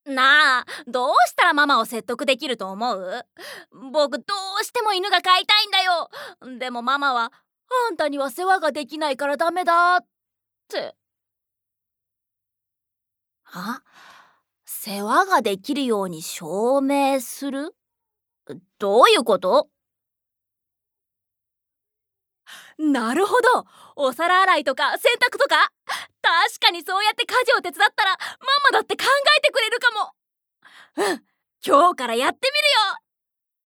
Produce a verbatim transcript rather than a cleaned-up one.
なあ、どうしたらママを説得できると思う？僕どうしても犬が飼いたいんだよ。でもママはあんたには世話ができないからダメだって。あ、世話ができるように証明する？どういうこと？なるほど。お皿洗いとか洗濯とか、確かにそうやって家事を手伝ったらママだって考えてくれるかも。うん、今日からやってみるよ。